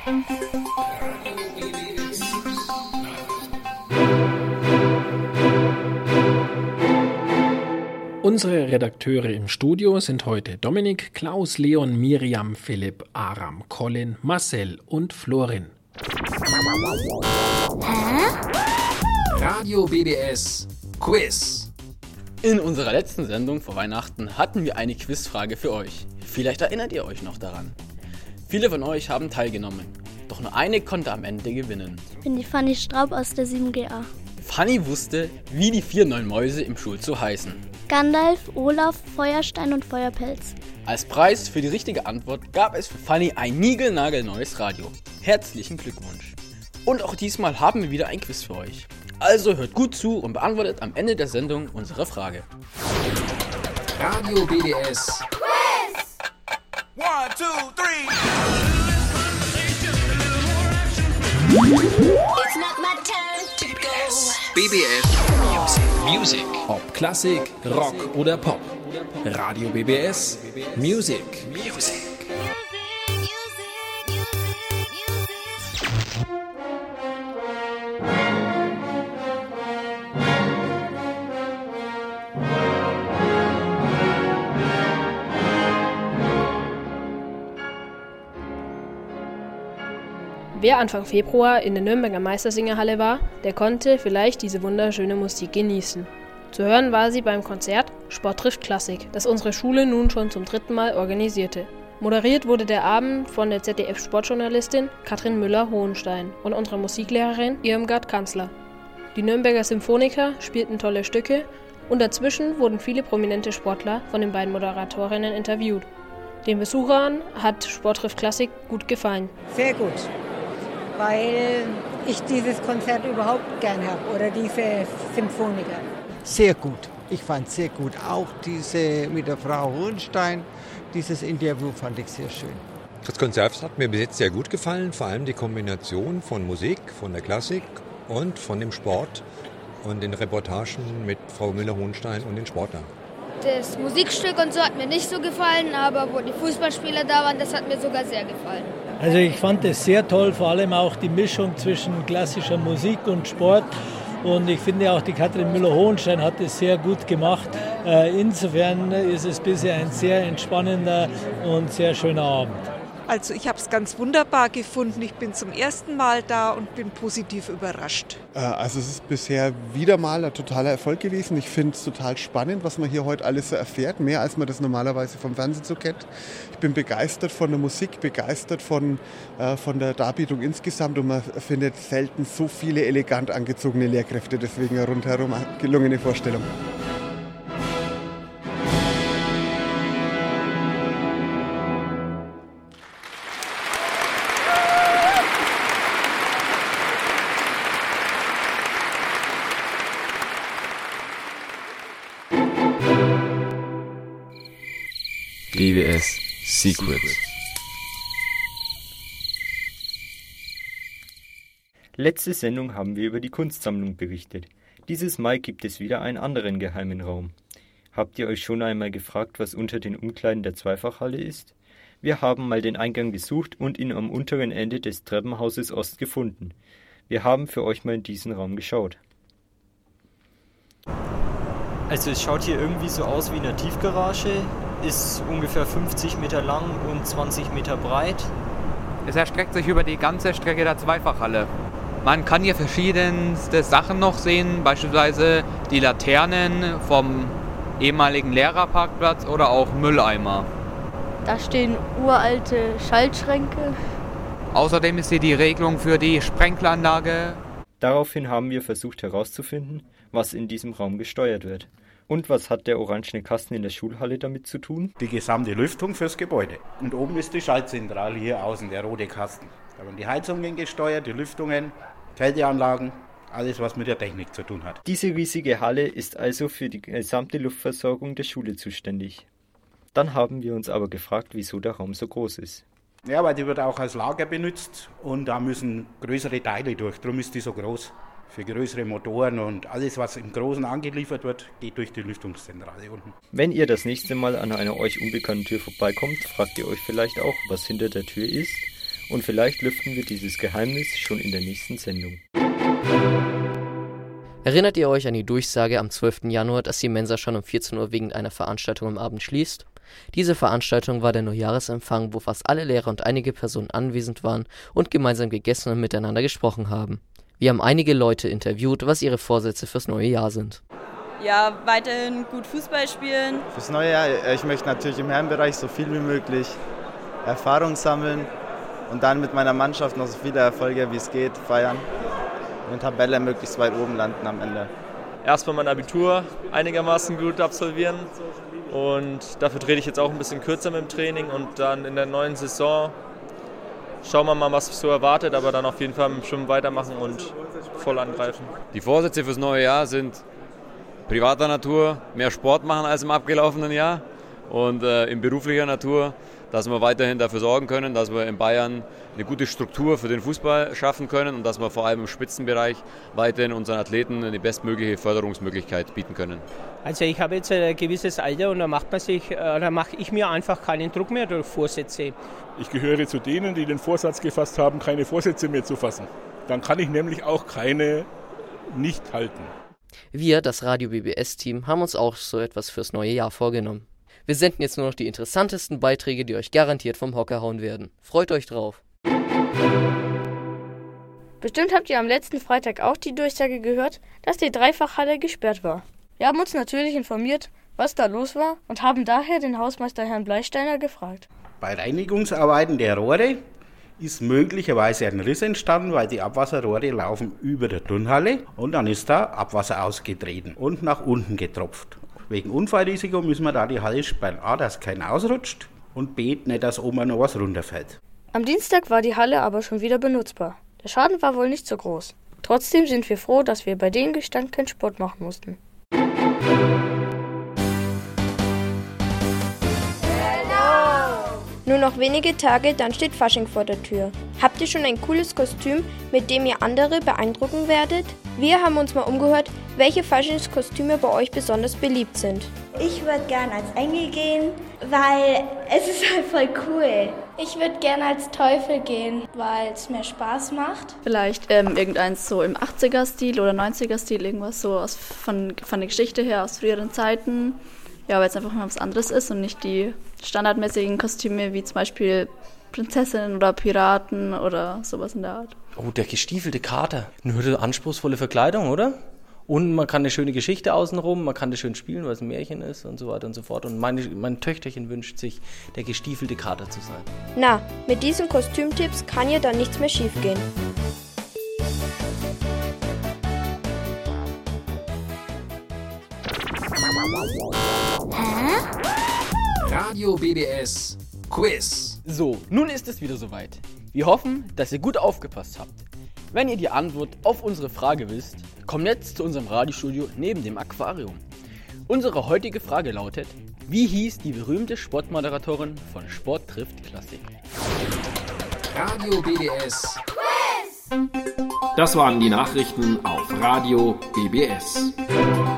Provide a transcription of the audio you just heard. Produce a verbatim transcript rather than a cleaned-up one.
Unsere Redakteure im Studio sind heute Dominik, Klaus, Leon, Miriam, Philipp, Aram, Colin, Marcel und Florin. Hä? Radio B B S Quiz. In unserer letzten Sendung vor Weihnachten hatten wir eine Quizfrage für euch. Vielleicht erinnert ihr euch noch daran. Viele von euch haben teilgenommen, doch nur eine konnte am Ende gewinnen. Ich bin die Fanny Straub aus der sieben G A. Fanny wusste, wie die vier neuen Mäuse im Schulzoo heißen. Gandalf, Olaf, Feuerstein und Feuerpelz. Als Preis für die richtige Antwort gab es für Fanny ein niegelnagelneues Radio. Herzlichen Glückwunsch. Und auch diesmal haben wir wieder ein Quiz für euch. Also hört gut zu und beantwortet am Ende der Sendung unsere Frage. Radio B B S Quiz! One, two, three! It's not my turn to go. B B S Music. Music. Ob Klassik, Rock oder Pop. Radio B B S Music. Music. Wer Anfang Februar in der Nürnberger Meistersingerhalle war, der konnte vielleicht diese wunderschöne Musik genießen. Zu hören war sie beim Konzert Sport trifft Klassik, das unsere Schule nun schon zum dritten Mal organisierte. Moderiert wurde der Abend von der Z D F-Sportjournalistin Katrin Müller-Hohenstein und unserer Musiklehrerin Irmgard Kanzler. Die Nürnberger Symphoniker spielten tolle Stücke und dazwischen wurden viele prominente Sportler von den beiden Moderatorinnen interviewt. Den Besuchern hat Sport trifft Klassik gut gefallen. Sehr gut, weil ich dieses Konzert überhaupt gern habe oder diese Symphoniker. Sehr gut, ich fand es sehr gut. Auch diese mit der Frau Hohenstein, dieses Interview fand ich sehr schön. Das Konzert hat mir bis jetzt sehr gut gefallen, vor allem die Kombination von Musik, von der Klassik und von dem Sport und den Reportagen mit Frau Müller-Hohenstein und den Sportlern. Das Musikstück und so hat mir nicht so gefallen, aber wo die Fußballspieler da waren, das hat mir sogar sehr gefallen. Also ich fand es sehr toll, vor allem auch die Mischung zwischen klassischer Musik und Sport. Und ich finde auch, die Katrin Müller-Hohenstein hat es sehr gut gemacht. Insofern ist es bisher ein sehr entspannender und sehr schöner Abend. Also ich habe es ganz wunderbar gefunden. Ich bin zum ersten Mal da und bin positiv überrascht. Also es ist bisher wieder mal ein totaler Erfolg gewesen. Ich finde es total spannend, was man hier heute alles so erfährt, mehr als man das normalerweise vom Fernsehen so kennt. Ich bin begeistert von der Musik, begeistert von, äh, von der Darbietung insgesamt und man findet selten so viele elegant angezogene Lehrkräfte. Deswegen eine rundherum gelungene Vorstellung. B B S Secret. Letzte Sendung haben wir über die Kunstsammlung berichtet. Dieses Mal gibt es wieder einen anderen geheimen Raum. Habt ihr euch schon einmal gefragt, was unter den Umkleiden der Zweifachhalle ist? Wir haben mal den Eingang gesucht und ihn am unteren Ende des Treppenhauses Ost gefunden. Wir haben für euch mal in diesen Raum geschaut. Also es schaut hier irgendwie so aus wie eine Tiefgarage, ist ungefähr fünfzig Meter lang und zwanzig Meter breit. Es erstreckt sich über die ganze Strecke der Zweifachhalle. Man kann hier verschiedenste Sachen noch sehen, beispielsweise die Laternen vom ehemaligen Lehrerparkplatz oder auch Mülleimer. Da stehen uralte Schaltschränke. Außerdem ist hier die Regelung für die Sprenkleranlage. Daraufhin haben wir versucht herauszufinden, was in diesem Raum gesteuert wird. Und was hat der orangene Kasten in der Schulhalle damit zu tun? Die gesamte Lüftung fürs Gebäude. Und oben ist die Schaltzentrale, hier außen, der rote Kasten. Da werden die Heizungen gesteuert, die Lüftungen, Kälteanlagen, alles was mit der Technik zu tun hat. Diese riesige Halle ist also für die gesamte Luftversorgung der Schule zuständig. Dann haben wir uns aber gefragt, wieso der Raum so groß ist. Ja, weil die wird auch als Lager benutzt und da müssen größere Teile durch, darum ist die so groß. Für größere Motoren und alles, was im Großen angeliefert wird, geht durch die Lüftungszentrale unten. Wenn ihr das nächste Mal an einer euch unbekannten Tür vorbeikommt, fragt ihr euch vielleicht auch, was hinter der Tür ist Und vielleicht lüften wir dieses Geheimnis schon in der nächsten Sendung. Erinnert ihr euch an die Durchsage am zwölften Januar, dass die Mensa schon um vierzehn Uhr wegen einer Veranstaltung am Abend schließt? Diese Veranstaltung war der Neujahresempfang, wo fast alle Lehrer und einige Personen anwesend waren und gemeinsam gegessen und miteinander gesprochen haben. Wir haben einige Leute interviewt, was ihre Vorsätze fürs neue Jahr sind. Ja, weiterhin gut Fußball spielen. Fürs neue Jahr, ich möchte natürlich im Herrenbereich so viel wie möglich Erfahrung sammeln und dann mit meiner Mannschaft noch so viele Erfolge wie es geht feiern. In der Tabelle möglichst weit oben landen am Ende. Erstmal mein Abitur einigermaßen gut absolvieren und dafür trete ich jetzt auch ein bisschen kürzer mit dem Training und dann in der neuen Saison schauen wir mal, was mich so erwartet, aber dann auf jeden Fall mit dem Schwimmen weitermachen und voll angreifen. Die Vorsätze fürs neue Jahr sind privater Natur, mehr Sport machen als im abgelaufenen Jahr und äh, in beruflicher Natur, dass wir weiterhin dafür sorgen können, dass wir in Bayern eine gute Struktur für den Fußball schaffen können und dass wir vor allem im Spitzenbereich weiterhin unseren Athleten eine bestmögliche Förderungsmöglichkeit bieten können. Also ich habe jetzt ein gewisses Alter und da macht man sich, da mache ich mir einfach keinen Druck mehr durch Vorsätze. Ich gehöre zu denen, die den Vorsatz gefasst haben, keine Vorsätze mehr zu fassen. Dann kann ich nämlich auch keine nicht halten. Wir, das Radio B B S-Team, haben uns auch so etwas fürs neue Jahr vorgenommen. Wir senden jetzt nur noch die interessantesten Beiträge, die euch garantiert vom Hocker hauen werden. Freut euch drauf. Bestimmt habt ihr am letzten Freitag auch die Durchsage gehört, dass die Dreifachhalle gesperrt war. Wir haben uns natürlich informiert, was da los war und haben daher den Hausmeister Herrn Bleisteiner gefragt. Bei Reinigungsarbeiten der Rohre ist möglicherweise ein Riss entstanden, weil die Abwasserrohre laufen über der Turnhalle und dann ist da Abwasser ausgetreten und nach unten getropft. Wegen Unfallrisiko müssen wir da die Halle sperren. A, dass keiner ausrutscht und B, nicht, dass oben noch was runterfällt. Am Dienstag war die Halle aber schon wieder benutzbar. Der Schaden war wohl nicht so groß. Trotzdem sind wir froh, dass wir bei dem Gestank keinen Sport machen mussten. Nur noch wenige Tage, dann steht Fasching vor der Tür. Habt ihr schon ein cooles Kostüm, mit dem ihr andere beeindrucken werdet? Wir haben uns mal umgehört, welche Faschingskostüme bei euch besonders beliebt sind. Ich würde gerne als Engel gehen, weil es ist halt voll cool. Ich würde gerne als Teufel gehen, weil es mir Spaß macht. Vielleicht ähm, irgendeins so im achtziger-Stil oder neunziger-Stil, irgendwas so aus, von, von der Geschichte her aus früheren Zeiten. Ja, weil es einfach mal was anderes ist und nicht die standardmäßigen Kostüme wie zum Beispiel Prinzessinnen oder Piraten oder sowas in der Art. Oh, der gestiefelte Kater. Eine anspruchsvolle Verkleidung, oder? Und man kann eine schöne Geschichte außenrum, man kann das schön spielen, weil es ein Märchen ist und so weiter und so fort. Und meine, mein Töchterchen wünscht sich, der gestiefelte Kater zu sein. Na, mit diesen Kostümtipps kann ja dann nichts mehr schiefgehen. Hä? Radio B B S Quiz. So, nun ist es wieder soweit. Wir hoffen, dass ihr gut aufgepasst habt. Wenn ihr die Antwort auf unsere Frage wisst, kommt jetzt zu unserem Radiostudio neben dem Aquarium. Unsere heutige Frage lautet: Wie hieß die berühmte Sportmoderatorin von Sport trifft Klassik? Radio B B S Quiz. Das waren die Nachrichten auf Radio B B S.